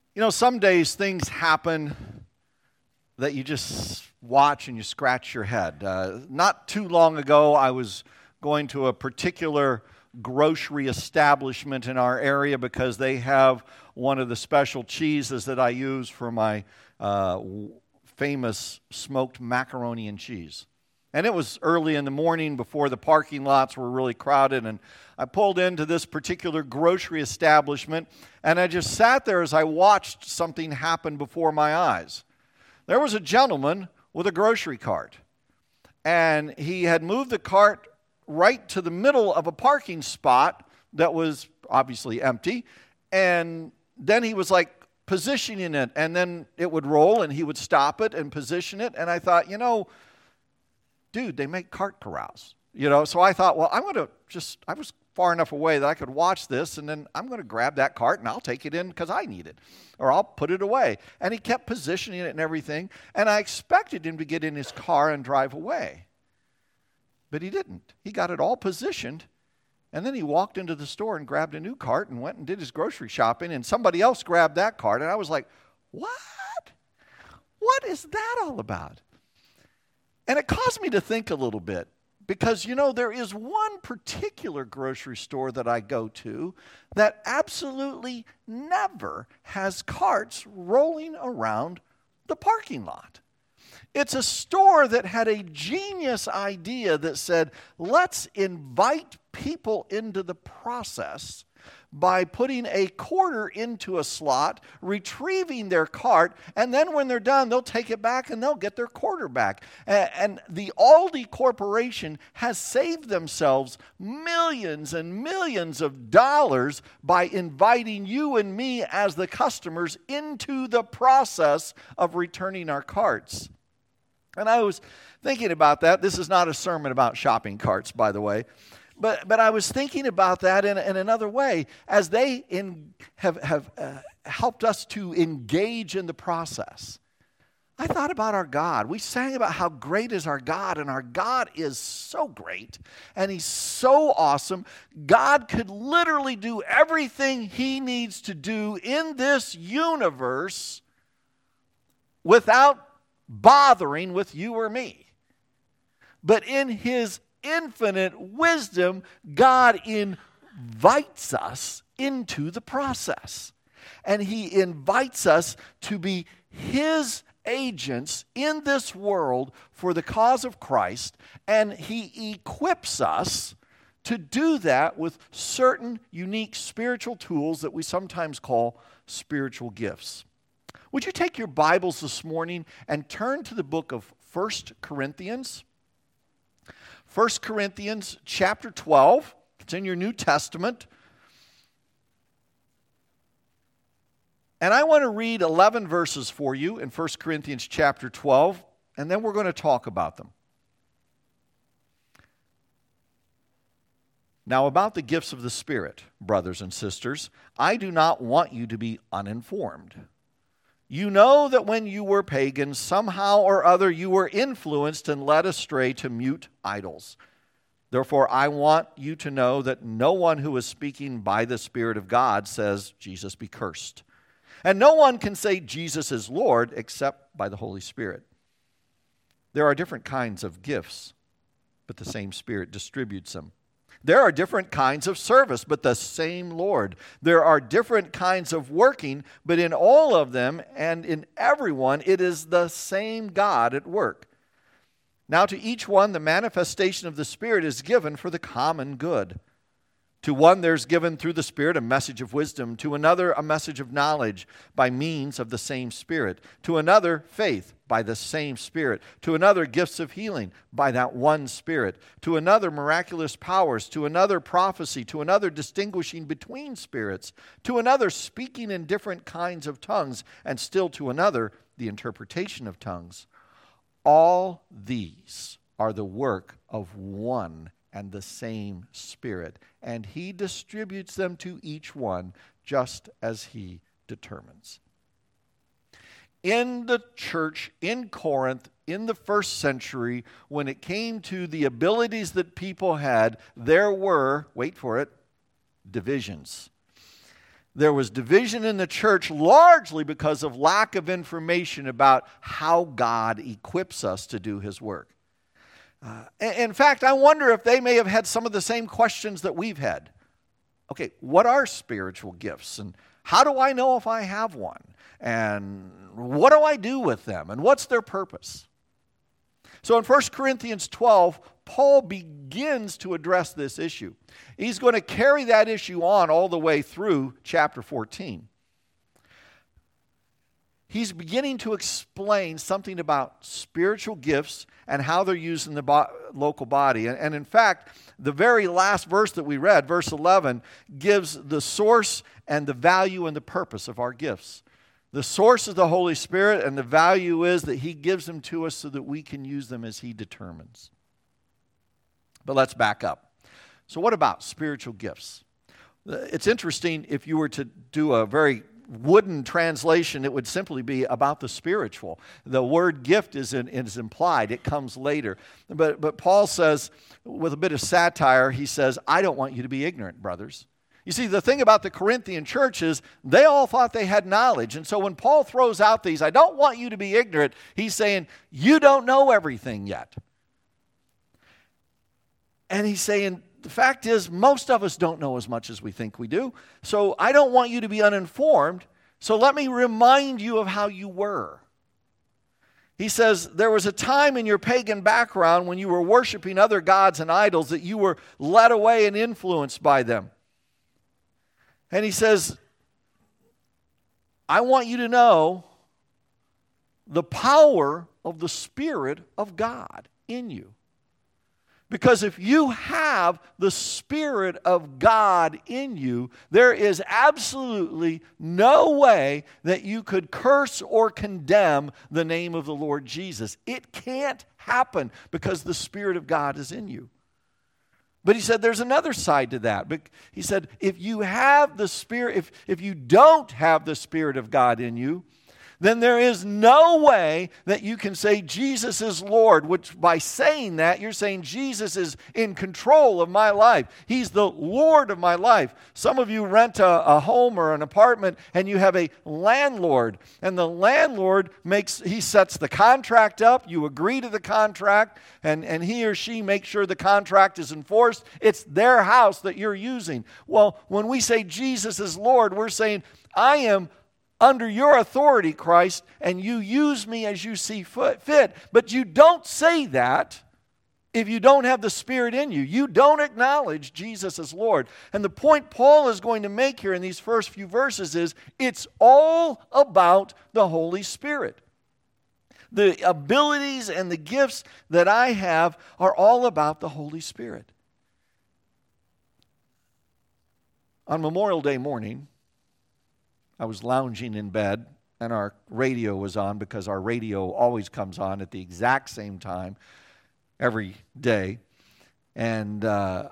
You know, some days things happen that you just watch and you scratch your head. Not too long ago, I was going to a particular grocery establishment in our area because they have one of the special cheeses that I use for my famous smoked macaroni and cheese. And it was early in the morning before the parking lots were really crowded, and I pulled into this particular grocery establishment, and I just sat there as I watched something happen before my eyes. There was a gentleman with a grocery cart, and he had moved the cart right to the middle of a parking spot that was obviously empty, and then he was like positioning it, and then it would roll, and he would stop it and position it, and I thought, dude, they make cart corrals, so I thought, well, I was far enough away that I could watch this, and then I'm going to grab that cart and I'll take it in because I need it, or I'll put it away. And he kept positioning it and everything, and I expected him to get in his car and drive away. But he didn't. He got it all positioned, and then he walked into the store and grabbed a new cart and went and did his grocery shopping, and somebody else grabbed that cart, and I was like, what? What is that all about? And it caused me to think a little bit because, there is one particular grocery store that I go to that absolutely never has carts rolling around the parking lot. It's a store that had a genius idea that said, let's invite people into the process by putting a quarter into a slot, retrieving their cart, and then when they're done, they'll take it back and they'll get their quarter back. And the Aldi Corporation has saved themselves millions and millions of dollars by inviting you and me as the customers into the process of returning our carts. And I was thinking about that. This is not a sermon about shopping carts, by the way. But I was thinking about that in another way, as they have helped us to engage in the process. I thought about our God. We sang about how great is our God, and our God is so great, and He's so awesome. God could literally do everything He needs to do in this universe without bothering with you or me. But in His infinite wisdom, God invites us into the process. And He invites us to be His agents in this world for the cause of Christ. And He equips us to do that with certain unique spiritual tools that we sometimes call spiritual gifts. Would you take your Bibles this morning and turn to the book of 1 Corinthians? 1 Corinthians chapter 12. It's in your New Testament. And I want to read 11 verses for you in 1 Corinthians chapter 12, and then we're going to talk about them. Now, about the gifts of the Spirit, brothers and sisters, I do not want you to be uninformed. You know that when you were pagans, somehow or other you were influenced and led astray to mute idols. Therefore, I want you to know that no one who is speaking by the Spirit of God says, Jesus be cursed. And no one can say Jesus is Lord except by the Holy Spirit. There are different kinds of gifts, but the same Spirit distributes them. There are different kinds of service, but the same Lord. There are different kinds of working, but in all of them and in everyone, it is the same God at work. Now to each one, the manifestation of the Spirit is given for the common good. To one there's given through the Spirit a message of wisdom, to another a message of knowledge by means of the same Spirit, to another faith by the same Spirit, to another gifts of healing by that one Spirit, to another miraculous powers, to another prophecy, to another distinguishing between spirits, to another speaking in different kinds of tongues, and still to another the interpretation of tongues. All these are the work of one and the same Spirit, and He distributes them to each one just as He determines. In the church in Corinth in the first century, when it came to the abilities that people had, there were, wait for it, divisions. There was division in the church largely because of lack of information about how God equips us to do His work. In fact, I wonder if they may have had some of the same questions that we've had. Okay, what are spiritual gifts? And how do I know if I have one? And what do I do with them? And what's their purpose? So in 1 Corinthians 12, Paul begins to address this issue. He's going to carry that issue on all the way through chapter 14. He's beginning to explain something about spiritual gifts and how they're used in the local body. And in fact, the very last verse that we read, verse 11, gives the source and the value and the purpose of our gifts. The source is the Holy Spirit, and the value is that He gives them to us so that we can use them as He determines. But let's back up. So what about spiritual gifts? It's interesting, if you were to do a very wooden translation, it would simply be about the spiritual. The word gift is implied. It comes later. But Paul says, with a bit of satire, he says, I don't want you to be ignorant, brothers. You see, the thing about the Corinthian church is they all thought they had knowledge. And so when Paul throws out these, I don't want you to be ignorant, he's saying, you don't know everything yet. And he's saying, the fact is, most of us don't know as much as we think we do. So I don't want you to be uninformed. So let me remind you of how you were. He says, there was a time in your pagan background when you were worshiping other gods and idols that you were led away and influenced by them. And he says, I want you to know the power of the Spirit of God in you. Because if you have the Spirit of God in you, there is absolutely no way that you could curse or condemn the name of the Lord Jesus. It can't happen because the Spirit of God is in you. But he said there's another side to that. But he said if you have the Spirit, if you don't have the Spirit of God in you, then there is no way that you can say Jesus is Lord, which by saying that, you're saying Jesus is in control of my life. He's the Lord of my life. Some of you rent a home or an apartment and you have a landlord. And the landlord he sets the contract up, you agree to the contract, and he or she makes sure the contract is enforced. It's their house that you're using. Well, when we say Jesus is Lord, we're saying, I am under your authority, Christ, and you use me as you see fit. But you don't say that if you don't have the Spirit in you. You don't acknowledge Jesus as Lord. And the point Paul is going to make here in these first few verses is it's all about the Holy Spirit. The abilities and the gifts that I have are all about the Holy Spirit. On Memorial Day morning, I was lounging in bed, and our radio was on because our radio always comes on at the exact same time every day. And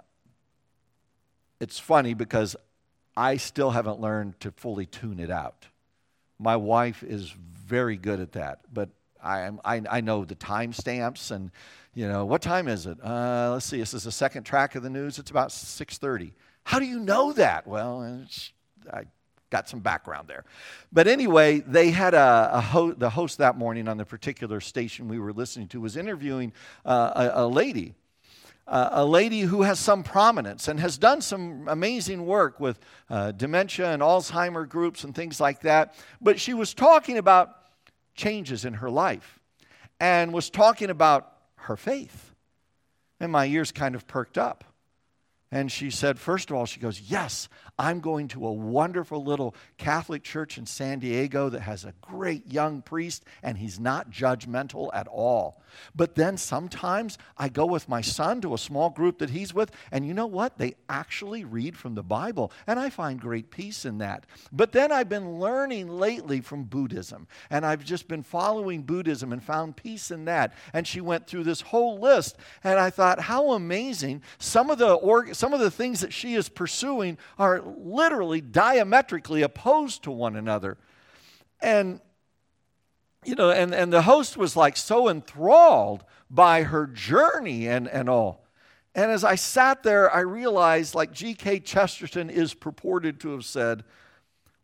it's funny because I still haven't learned to fully tune it out. My wife is very good at that, but I know the time stamps and, what time is it? Let's see, this is the second track of the news. It's about 6:30. How do you know that? Well, I got some background there. But anyway, they had the host that morning on the particular station we were listening to was interviewing a lady who has some prominence and has done some amazing work with dementia and Alzheimer groups and things like that. But she was talking about changes in her life and was talking about her faith. And my ears kind of perked up. And she said, first of all, she goes, yes, I'm going to a wonderful little Catholic church in San Diego that has a great young priest, and he's not judgmental at all. But then sometimes I go with my son to a small group that he's with, and you know what? They actually read from the Bible, and I find great peace in that. But then I've been learning lately from Buddhism, and I've just been following Buddhism and found peace in that. And she went through this whole list, and I thought, how amazing. Some of the things that she is pursuing are literally diametrically opposed to one another. And and the host was like so enthralled by her journey and all. And as I sat there, I realized, like G.K. Chesterton is purported to have said,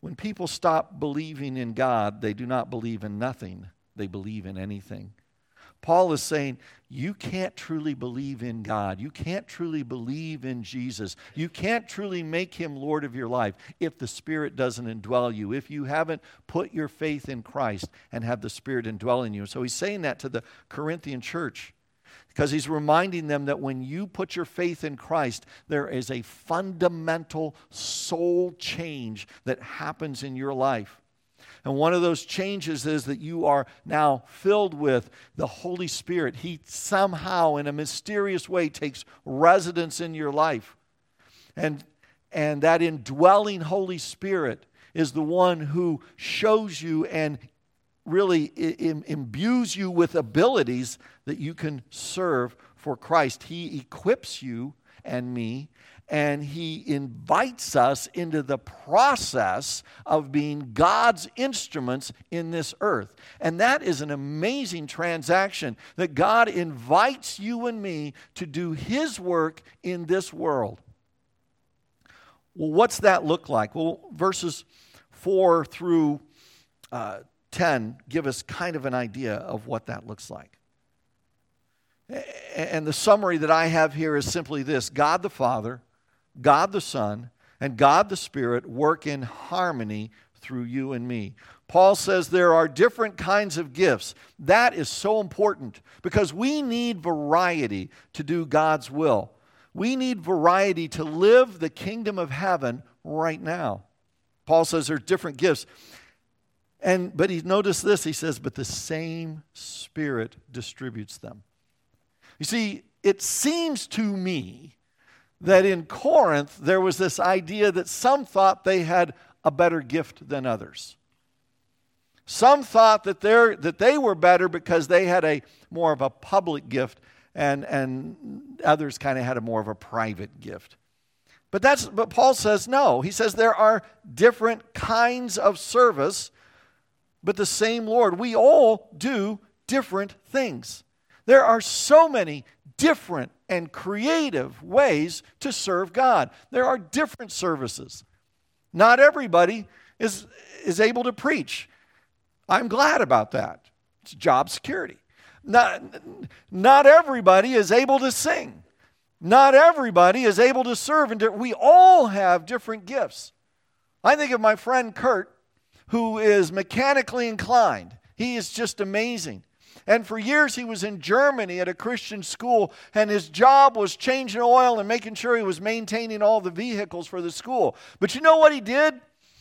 When people stop believing in God, they do not believe in nothing. They believe in anything. Paul is saying, you can't truly believe in God. You can't truly believe in Jesus. You can't truly make him Lord of your life if the Spirit doesn't indwell you, if you haven't put your faith in Christ and have the Spirit indwell in you. So he's saying that to the Corinthian church because he's reminding them that when you put your faith in Christ, there is a fundamental soul change that happens in your life. And one of those changes is that you are now filled with the Holy Spirit. He somehow, in a mysterious way, takes residence in your life. And that indwelling Holy Spirit is the one who shows you and really imbues you with abilities that you can serve for Christ. He equips you and me, and he invites us into the process of being God's instruments in this earth. And that is an amazing transaction, that God invites you and me to do his work in this world. Well, what's that look like? Well, verses 4 through 10 give us kind of an idea of what that looks like. And the summary that I have here is simply this: God the Father, God the Son, and God the Spirit work in harmony through you and me. Paul says there are different kinds of gifts. That is so important because we need variety to do God's will. We need variety to live the kingdom of heaven right now. Paul says there are different gifts. But notice this, he says, but the same Spirit distributes them. You see, it seems to me that in Corinth there was this idea that some thought they had a better gift than others. Some thought that they were better because they had a more of a public gift, and others kind of had a more of a private gift. But Paul says no. He says there are different kinds of service, but the same Lord. We all do different things. There are so many different and creative ways to serve God. There are different services. Not everybody is able to preach. I'm glad about that. It's job security. Not everybody is able to sing. Not everybody is able to serve. And we all have different gifts. I think of my friend Kurt, who is mechanically inclined. He is just amazing. And for years he was in Germany at a Christian school, and his job was changing oil and making sure he was maintaining all the vehicles for the school. But you know what he did?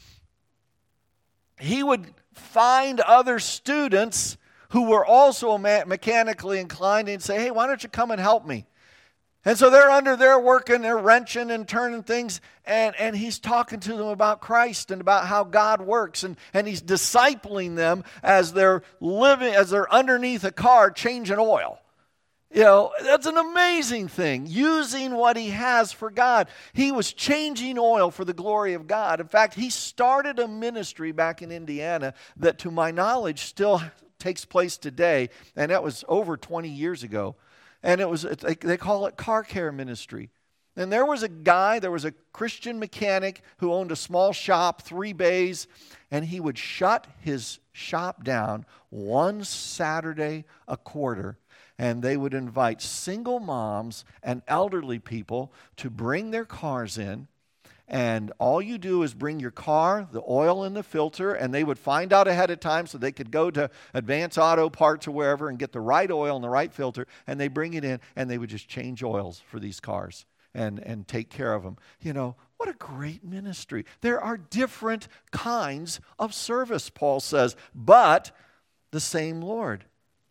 He would find other students who were also mechanically inclined and say, hey, why don't you come and help me? And so they're under there working, they're wrenching and turning things, and he's talking to them about Christ and about how God works, and he's discipling them as they're underneath a car changing oil. You know, that's an amazing thing, using what he has for God. He was changing oil for the glory of God. In fact, he started a ministry back in Indiana that, to my knowledge, still takes place today, and that was over 20 years ago. And they call it car care ministry. And there was a Christian mechanic who owned a small shop, 3 bays, and he would shut his shop down one Saturday a quarter, and they would invite single moms and elderly people to bring their cars in. And all you do is bring your car, the oil and the filter, and they would find out ahead of time so they could go to Advance Auto Parts or wherever and get the right oil and the right filter, and they bring it in, and they would just change oils for these cars and take care of them. You know, what a great ministry. There are different kinds of service, Paul says, but the same Lord.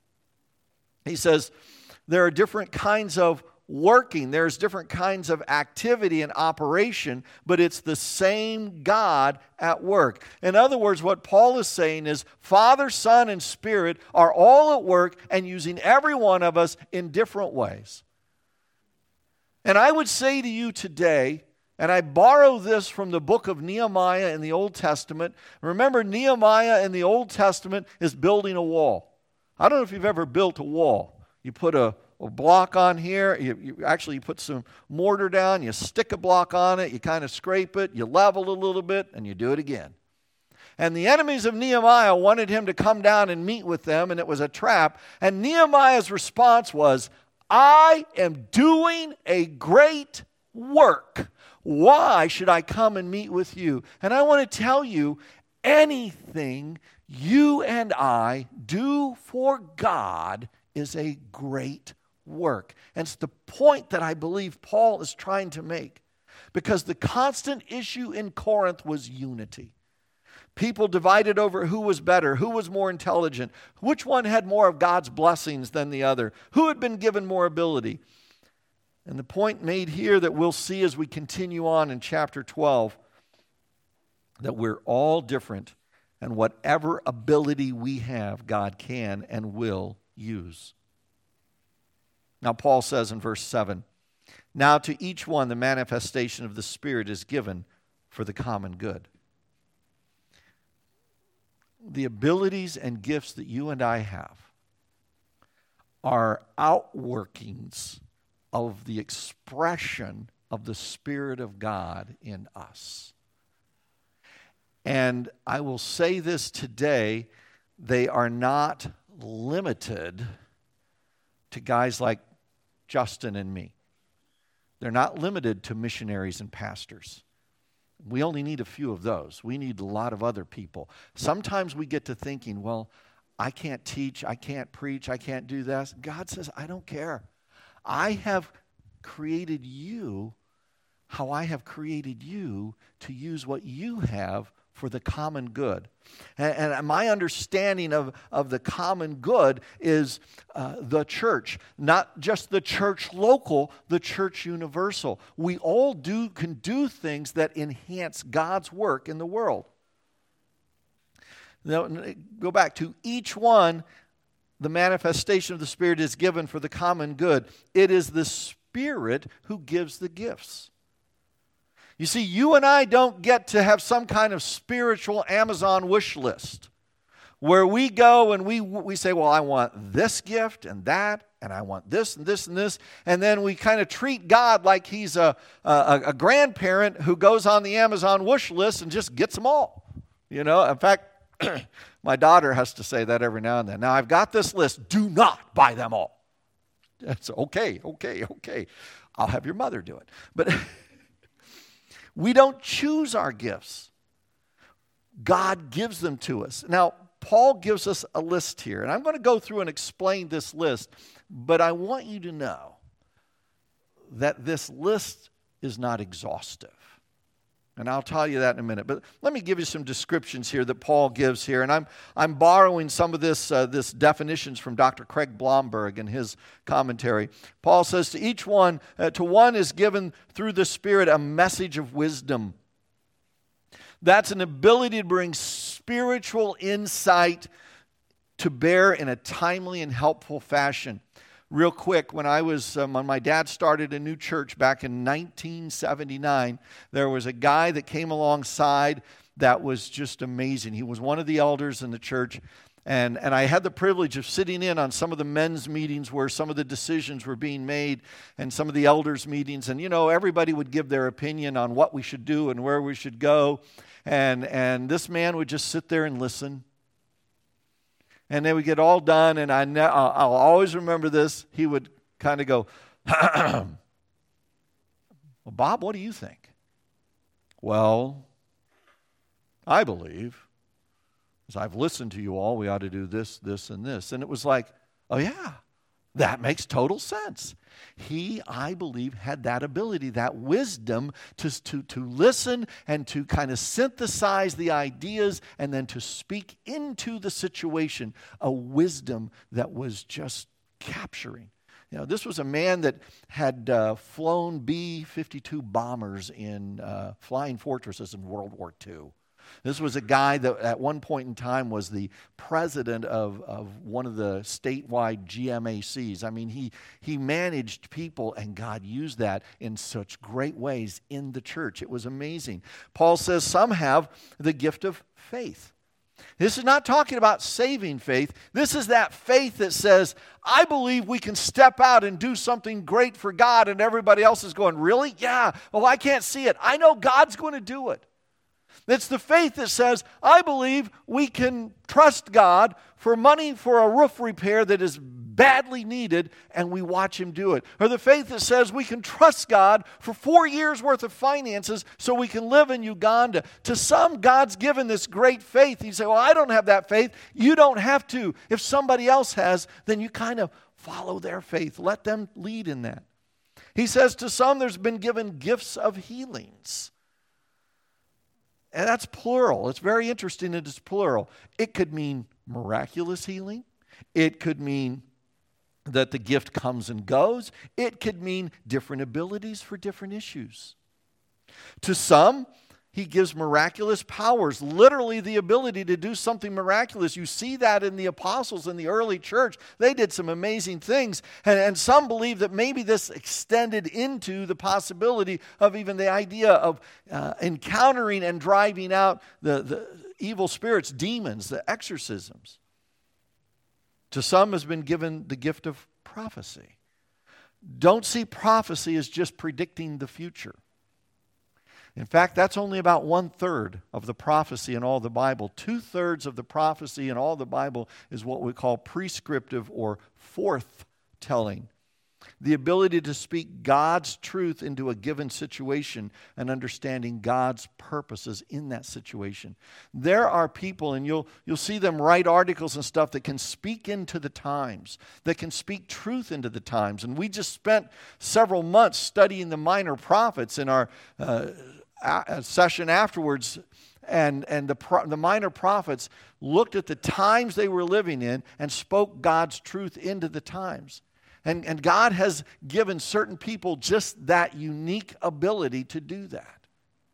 He says there are different kinds of working. There's different kinds of activity and operation, but it's the same God at work. In other words, what Paul is saying is Father, Son, and Spirit are all at work and using every one of us in different ways. And I would say to you today, and I borrow this from the book of Nehemiah in the Old Testament. Remember, Nehemiah in the Old Testament is building a wall. I don't know if you've ever built a wall. You put a block on here, you put some mortar down, you stick a block on it, you kind of scrape it, you level it a little bit, and you do it again. And the enemies of Nehemiah wanted him to come down and meet with them, and it was a trap. And Nehemiah's response was, I am doing a great work. Why should I come and meet with you? And I want to tell you, anything you and I do for God is a great work. And it's the point that I believe Paul is trying to make. Because the constant issue in Corinth was unity. People divided over who was better, who was more intelligent, which one had more of God's blessings than the other, who had been given more ability. And the point made here that we'll see as we continue on in chapter 12, that we're all different, and whatever ability we have, God can and will use. Now, Paul says in verse 7, now to each one the manifestation of the Spirit is given for the common good. The abilities and gifts that you and I have are outworkings of the expression of the Spirit of God in us. And I will say this today, they are not limited to guys like Justin and me. They're not limited to missionaries and pastors. We only need a few of those. We need a lot of other people. Sometimes we get to thinking, well, I can't teach, I can't preach, I can't do this. God says, I don't care. I have created you how I have created you to use what you have for the common good. And my understanding of the common good is the church, not just the church local, the church universal. We all can do things that enhance God's work in the world. Now, go back to each one, the manifestation of the Spirit is given for the common good. It is the Spirit who gives the gifts. You see, you and I don't get to have some kind of spiritual Amazon wish list where we go and we say, well, I want this gift and that, and I want this and this and this, and then we kind of treat God like he's a grandparent who goes on the Amazon wish list and just gets them all. You know, in fact, my daughter has to say that every now and then. Now, I've got this list. Do not buy them all. It's okay. I'll have your mother do it. But we don't choose our gifts. God gives them to us. Now, Paul gives us a list here, and I'm going to go through and explain this list, but I want you to know that this list is not exhaustive. And I'll tell you that in a minute. But let me give you some descriptions here that Paul gives here. And I'm borrowing some of this definitions from Dr. Craig Blomberg in his commentary. Paul says, to each one, to one is given through the Spirit a message of wisdom. That's an ability to bring spiritual insight to bear in a timely and helpful fashion. Real quick, when my dad started a new church back in 1979, there was a guy that came alongside that was just amazing. He was one of the elders in the church, and I had the privilege of sitting in on some of the men's meetings where some of the decisions were being made and some of the elders' meetings. And, you know, everybody would give their opinion on what we should do and where we should go. And this man would just sit there and listen. And then we get all done, and I'll always remember this. He would kind of go, well, Bob, what do you think? Well, I believe, as I've listened to you all, we ought to do this, this, and this. And it was like, oh yeah, that makes total sense. He, I believe, had that ability, that wisdom to listen and to kind of synthesize the ideas and then to speak into the situation, a wisdom that was just capturing. You know, this was a man that had flown B-52 bombers in flying fortresses in World War II. This was a guy that at one point in time was the president of one of the statewide GMACs. I mean, he managed people, and God used that in such great ways in the church. It was amazing. Paul says some have the gift of faith. This is not talking about saving faith. This is that faith that says, I believe we can step out and do something great for God, and everybody else is going, really? Yeah, well, I can't see it. I know God's going to do it. It's the faith that says, I believe we can trust God for money for a roof repair that is badly needed, and we watch Him do it. Or the faith that says we can trust God for 4 years' worth of finances so we can live in Uganda. To some, God's given this great faith. You say, well, I don't have that faith. You don't have to. If somebody else has, then you kind of follow their faith. Let them lead in that. He says to some, there's been given gifts of healings. And that's plural. It's very interesting that it's plural. It could mean miraculous healing. It could mean that the gift comes and goes. It could mean different abilities for different issues. To some, He gives miraculous powers, literally the ability to do something miraculous. You see that in the apostles in the early church. They did some amazing things. And some believe that maybe this extended into the possibility of even the idea of encountering and driving out the evil spirits, demons, the exorcisms. To some has been given the gift of prophecy. Don't see prophecy as just predicting the future. In fact, that's only about 1/3 of the prophecy in all the Bible. 2/3 of the prophecy in all the Bible is what we call prescriptive or forthtelling. The ability to speak God's truth into a given situation and understanding God's purposes in that situation. There are people, and you'll see them write articles and stuff that can speak into the times, that can speak truth into the times. And we just spent several months studying the minor prophets in our session afterwards. And the minor prophets looked at the times they were living in and spoke God's truth into the times. And God has given certain people just that unique ability to do that.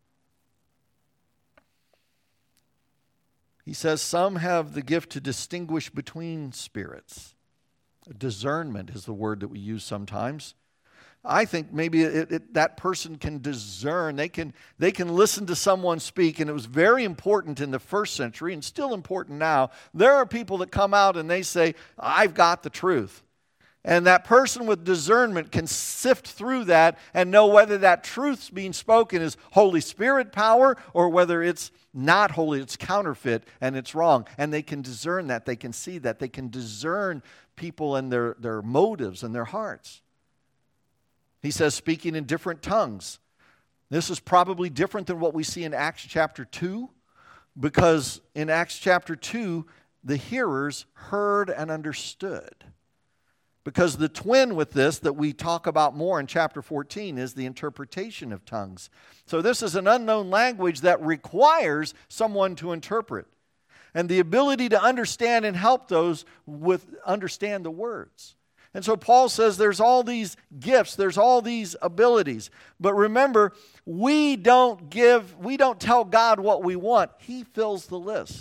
He says some have the gift to distinguish between spirits. Discernment is the word that we use sometimes. I think maybe that person can discern. They can listen to someone speak, and it was very important in the first century and still important now. There are people that come out and they say, I've got the truth. And that person with discernment can sift through that and know whether that truth's being spoken is Holy Spirit power or whether it's not holy, it's counterfeit and it's wrong. And they can discern that. They can see that. They can discern people and their motives and their hearts. He says speaking in different tongues. This is probably different than what we see in Acts chapter 2, because in Acts chapter 2, the hearers heard and understood. Because the twin with this that we talk about more in chapter 14 is the interpretation of tongues. So this is an unknown language that requires someone to interpret. And the ability to understand and help those understand the words. And so Paul says there's all these gifts, there's all these abilities. But remember, we don't tell God what we want. He fills the list.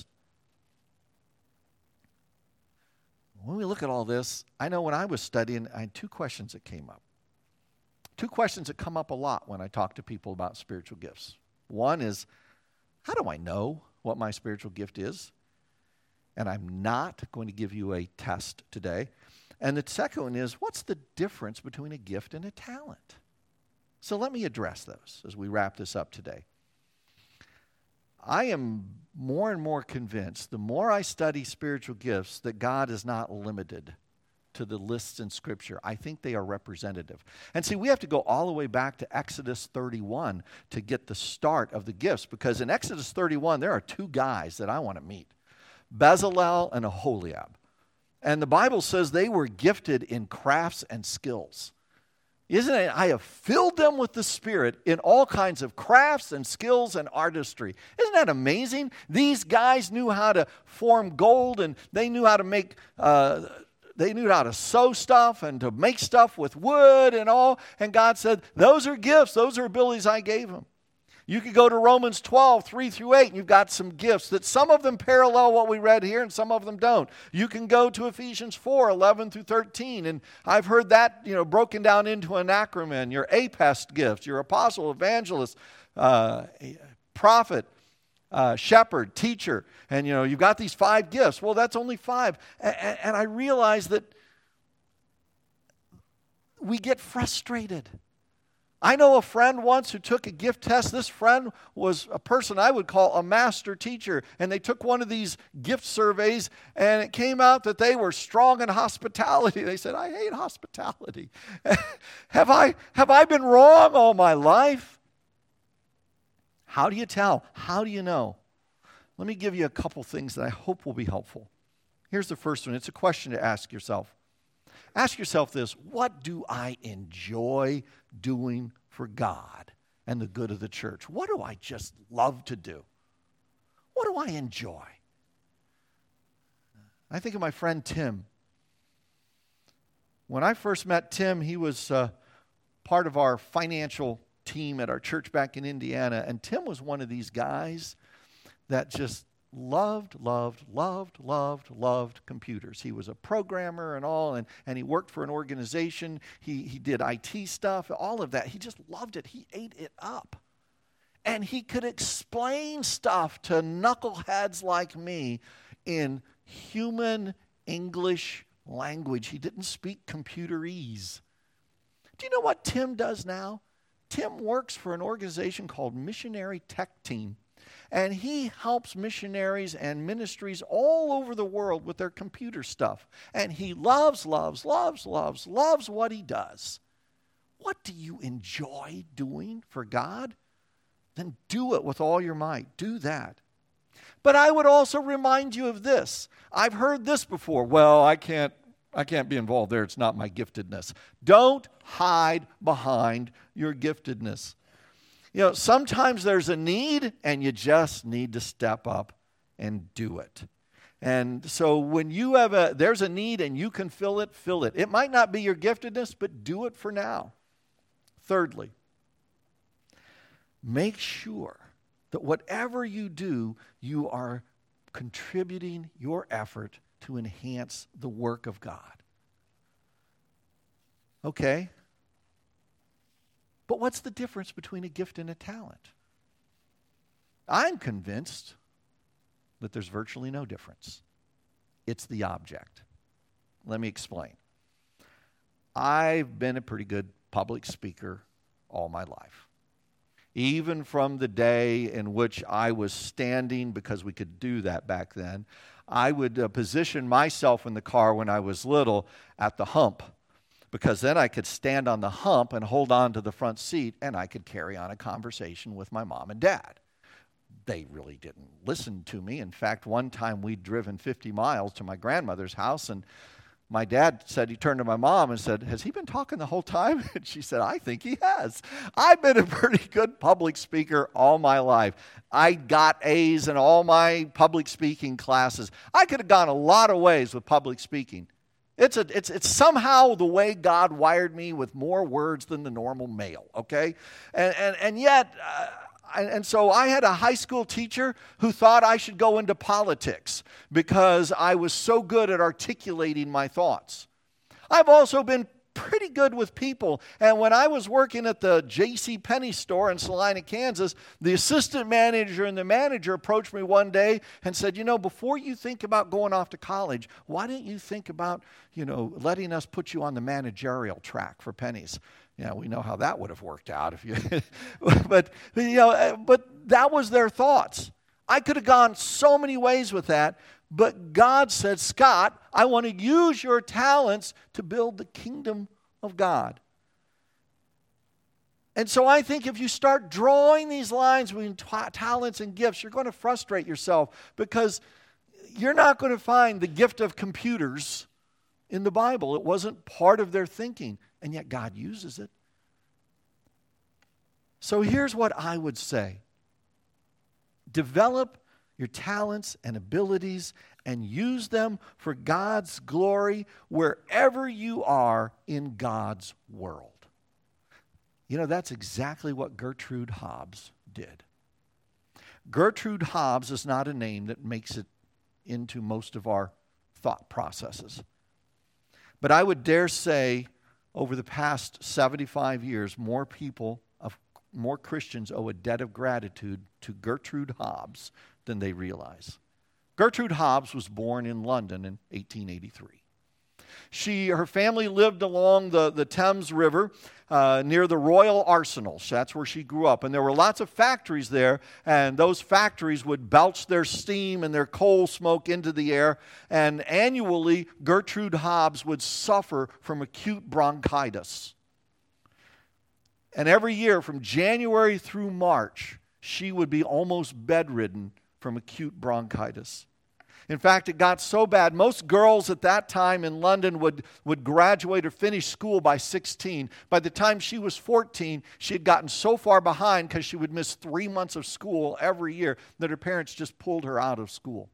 When we look at all this, I know when I was studying, I had two questions that came up. Two questions that come up a lot when I talk to people about spiritual gifts. One is, how do I know what my spiritual gift is? And I'm not going to give you a test today. And the second one is, what's the difference between a gift and a talent? So let me address those as we wrap this up today. I am more and more convinced, the more I study spiritual gifts, that God is not limited to the lists in Scripture. I think they are representative. And see, we have to go all the way back to Exodus 31 to get the start of the gifts, because in Exodus 31, there are two guys that I want to meet, Bezalel and Aholiab. And the Bible says they were gifted in crafts and skills. Isn't it? I have filled them with the Spirit in all kinds of crafts and skills and artistry. Isn't that amazing? These guys knew how to form gold, and they knew how to make, they knew how to sew stuff and to make stuff with wood and all. And God said, those are gifts. Those are abilities I gave them. You could go to Romans 12, 3-8, and you've got some gifts that some of them parallel what we read here and some of them don't. You can go to Ephesians 4, 11-13, and I've heard that broken down into an acronym. Your APEST gifts, your apostle, evangelist, prophet, shepherd, teacher, and you've got these 5 gifts. Well, that's only 5. And I realize that we get frustrated. I know a friend once who took a gift test. This friend was a person I would call a master teacher. And they took one of these gift surveys, and it came out that they were strong in hospitality. They said, I hate hospitality. Have I been wrong all my life? How do you tell? How do you know? Let me give you a couple things that I hope will be helpful. Here's the first one. It's a question to ask yourself. Ask yourself this: what do I enjoy doing for God and the good of the church? What do I just love to do? What do I enjoy? I think of my friend Tim. When I first met Tim, he was part of our financial team at our church back in Indiana. And Tim was one of these guys that just loved computers. He was a programmer and all, and he worked for an organization. He did IT stuff, all of that. He just loved it. He ate it up. And he could explain stuff to knuckleheads like me in human English language. He didn't speak computerese. Do you know what Tim does now? Tim works for an organization called Missionary Tech Team. And he helps missionaries and ministries all over the world with their computer stuff. And he loves what he does. What do you enjoy doing for God? Then do it with all your might. Do that. But I would also remind you of this. I've heard this before. Well, I can't be involved there. It's not my giftedness. Don't hide behind your giftedness. You know, sometimes there's a need, and you just need to step up and do it. And so when there's a need and you can fill it, fill it. It might not be your giftedness, but do it for now. Thirdly, make sure that whatever you do, you are contributing your effort to enhance the work of God. Okay? But what's the difference between a gift and a talent? I'm convinced that there's virtually no difference. It's the object. Let me explain. I've been a pretty good public speaker all my life. Even from the day in which I was standing, because we could do that back then, I would position myself in the car when I was little at the hump, because then I could stand on the hump and hold on to the front seat, and I could carry on a conversation with my mom and dad. They really didn't listen to me. In fact, one time we'd driven 50 miles to my grandmother's house, and my dad said, he turned to my mom and said, has he been talking the whole time? And she said, I think he has. I've been a pretty good public speaker all my life. I got A's in all my public speaking classes. I could have gone a lot of ways with public speaking. It's somehow the way God wired me with more words than the normal male, okay? And yet, so I had a high school teacher who thought I should go into politics because I was so good at articulating my thoughts. I've also been pretty good with people. And when I was working at the J.C. Penney store in Salina, Kansas, the assistant manager and the manager approached me one day and said, you know, before you think about going off to college, why don't you think about, letting us put you on the managerial track for Penney's? Yeah, we know how that would have worked out if you but that was their thoughts. I could have gone so many ways with that. But God said, Scott, I want to use your talents to build the kingdom of God. And so I think if you start drawing these lines between talents and gifts, you're going to frustrate yourself because you're not going to find the gift of computers in the Bible. It wasn't part of their thinking, and yet God uses it. So here's what I would say. Develop your talents and abilities and use them for God's glory wherever you are in God's world. That's exactly what Gertrude Hobbs did. Gertrude Hobbs is not a name that makes it into most of our thought processes. But I would dare say over the past 75 years, more Christians owe a debt of gratitude to Gertrude Hobbs than they realize. Gertrude Hobbs was born in London in 1883. Her family lived along the Thames River near the Royal Arsenals. That's where she grew up. And there were lots of factories there, and those factories would belch their steam and their coal smoke into the air. And annually, Gertrude Hobbs would suffer from acute bronchitis. And every year, from January through March, she would be almost bedridden from acute bronchitis. In fact, it got so bad, most girls at that time in London would graduate or finish school by 16. By the time she was 14, she had gotten so far behind because she would miss 3 months of school every year that her parents just pulled her out of school.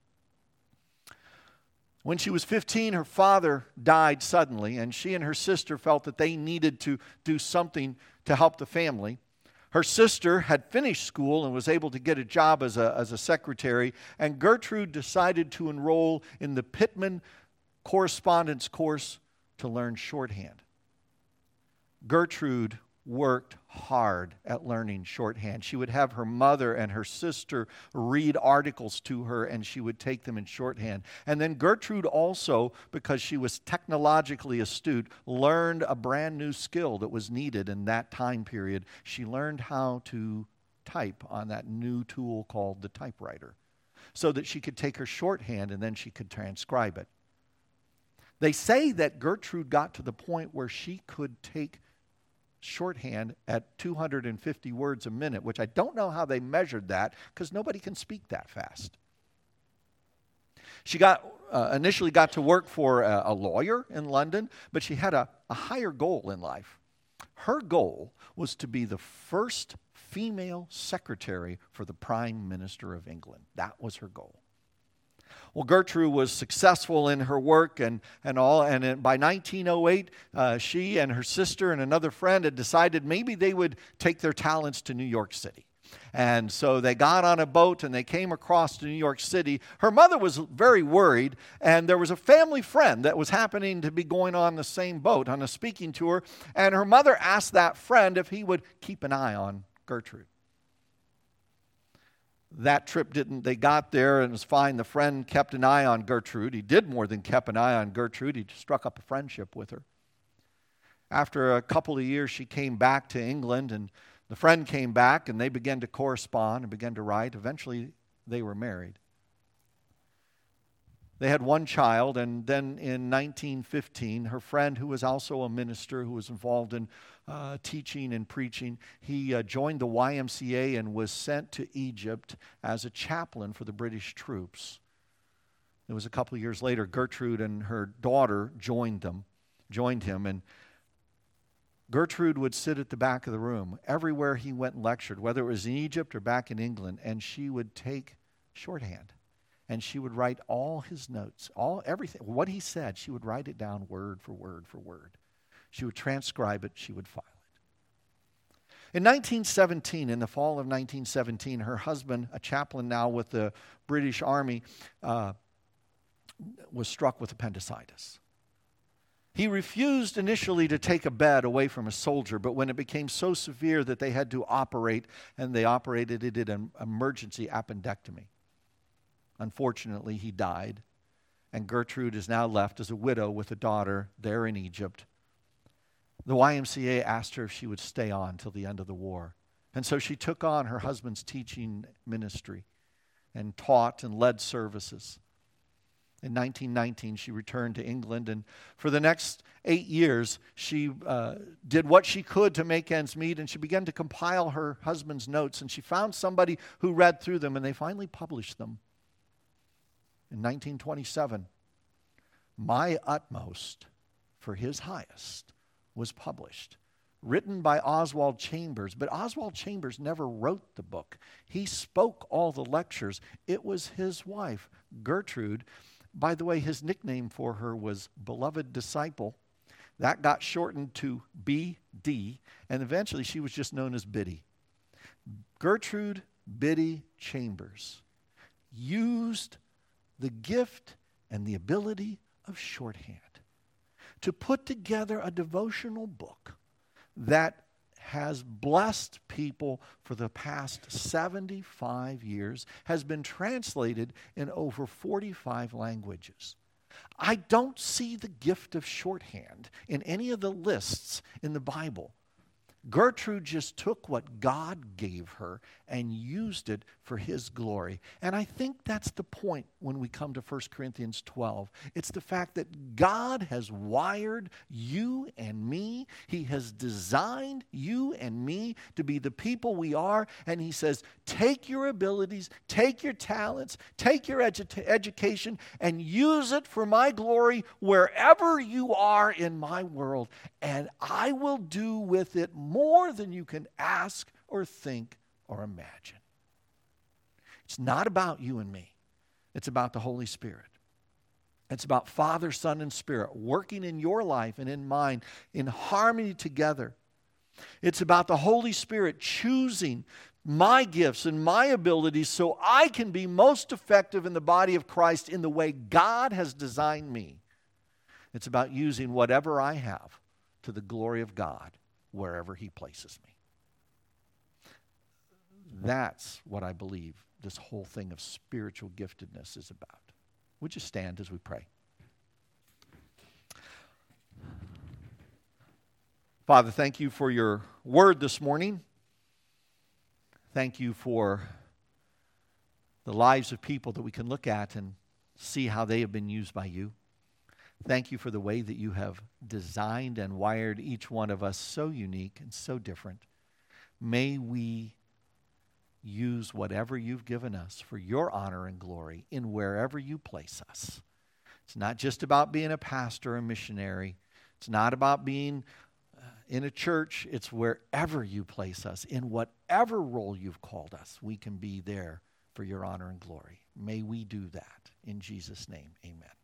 When she was 15, her father died suddenly, and she and her sister felt that they needed to do something to help the family. Her sister had finished school and was able to get a job as a secretary, and Gertrude decided to enroll in the Pitman correspondence course to learn shorthand. Gertrude worked hard at learning shorthand. She would have her mother and her sister read articles to her, and she would take them in shorthand. And then Gertrude also, because she was technologically astute, learned a brand new skill that was needed in that time period. She learned how to type on that new tool called the typewriter, so that she could take her shorthand and then she could transcribe it. They say that Gertrude got to the point where she could take shorthand at 250 words a minute, which I don't know how they measured that because nobody can speak that fast. She initially got to work for a lawyer in London, but she had a higher goal in life. Her goal was to be the first female secretary for the Prime Minister of England. That was her goal. Well, Gertrude was successful in her work and all, and by 1908, she and her sister and another friend had decided maybe they would take their talents to New York City. And so they got on a boat and they came across to New York City. Her mother was very worried, and there was a family friend that was happening to be going on the same boat on a speaking tour, and her mother asked that friend if he would keep an eye on Gertrude. That trip they got there and it was fine. The friend kept an eye on Gertrude. He did more than kept an eye on Gertrude. He struck up a friendship with her. After a couple of years, she came back to England, and the friend came back, and they began to correspond and began to write. Eventually, they were married. They had one child, and then in 1915, her friend, who was also a minister, who was involved in teaching and preaching, he joined the YMCA and was sent to Egypt as a chaplain for the British troops. It was a couple of years later, Gertrude and her daughter joined him, and Gertrude would sit at the back of the room everywhere he went and lectured, whether it was in Egypt or back in England, and she would take shorthand. And she would write all his notes, everything, what he said, she would write it down word for word for word. She would transcribe it, she would file it. In 1917, in the fall of 1917, her husband, a chaplain now with the British Army, was struck with appendicitis. He refused initially to take a bed away from a soldier, but when it became so severe that they had to operate, and they operated, it did an emergency appendectomy. Unfortunately, he died, and Gertrude is now left as a widow with a daughter there in Egypt. The YMCA asked her if she would stay on till the end of the war, and so she took on her husband's teaching ministry and taught and led services. In 1919, she returned to England, and for the next 8 years, she did what she could to make ends meet, and she began to compile her husband's notes, and she found somebody who read through them, and they finally published them. In 1927, My Utmost for His Highest was published, written by Oswald Chambers. But Oswald Chambers never wrote the book. He spoke all the lectures. It was his wife, Gertrude. By the way, his nickname for her was Beloved Disciple. That got shortened to BD, and eventually she was just known as Biddy. Gertrude Biddy Chambers used the gift and the ability of shorthand to put together a devotional book that has blessed people for the past 75 years, has been translated in over 45 languages. I don't see the gift of shorthand in any of the lists in the Bible. Gertrude just took what God gave her and used it for his glory. And I think that's the point when we come to 1 Corinthians 12. It's the fact that God has wired you and me. He has designed you and me to be the people we are. And he says, take your abilities, take your talents, take your education, and use it for my glory wherever you are in my world. And I will do with it more than you can ask or think or imagine. It's not about you and me. It's about the Holy Spirit. It's about Father, Son, and Spirit working in your life and in mine in harmony together. It's about the Holy Spirit choosing my gifts and my abilities so I can be most effective in the body of Christ in the way God has designed me. It's about using whatever I have to the glory of God wherever he places me. That's what I believe this whole thing of spiritual giftedness is about. Would you stand as we pray? Father, thank you for your word this morning. Thank you for the lives of people that we can look at and see how they have been used by you. Thank you for the way that you have designed and wired each one of us so unique and so different. May we use whatever you've given us for your honor and glory in wherever you place us. It's not just about being a pastor or missionary. It's not about being in a church. It's wherever you place us, in whatever role you've called us, we can be there for your honor and glory. May we do that. In Jesus' name, amen.